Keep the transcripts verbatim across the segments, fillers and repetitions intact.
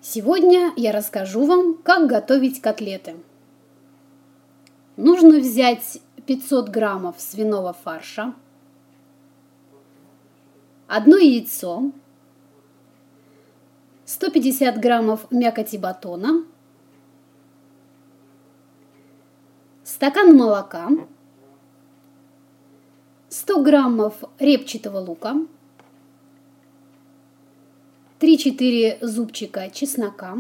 Сегодня я расскажу вам, как готовить котлеты. Нужно взять пятьсот граммов свиного фарша, одно яйцо, сто пятьдесят граммов мякоти батона, стакан молока, сто граммов репчатого лука, три-четыре зубчика чеснока,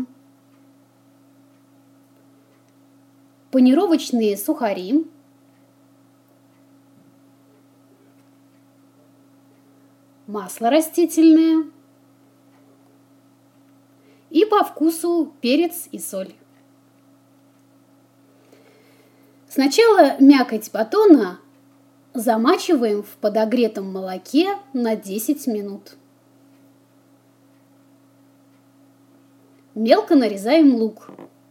панировочные сухари, масло растительное и по вкусу перец и соль. Сначала мякоть батона замачиваем в подогретом молоке на десять минут. Мелко нарезаем лук.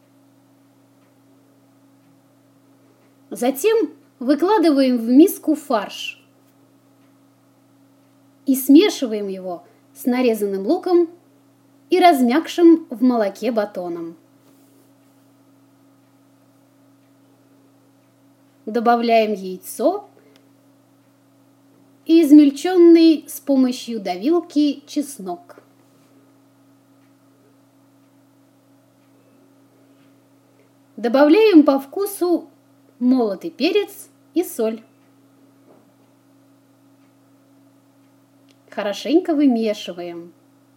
Затем выкладываем в миску фарш и смешиваем его с нарезанным луком и размякшим в молоке батоном. Добавляем яйцо и измельченный с помощью давилки чеснок. Добавляем по вкусу молотый перец и соль. Хорошенько вымешиваем.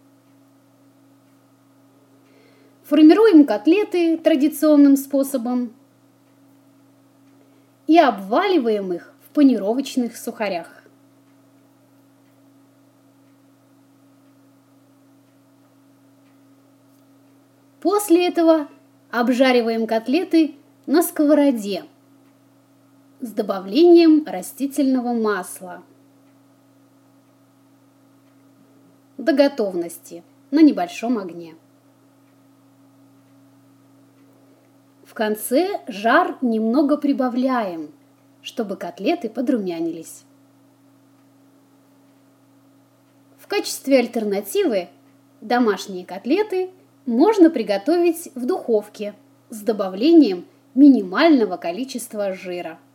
Формируем котлеты традиционным способом и обваливаем их в панировочных сухарях. После этого обжариваем котлеты на сковороде с добавлением растительного масла до готовности на небольшом огне. В конце жар немного прибавляем, чтобы котлеты подрумянились. В качестве альтернативы домашние котлеты можно приготовить в духовке с добавлением минимального количества жира.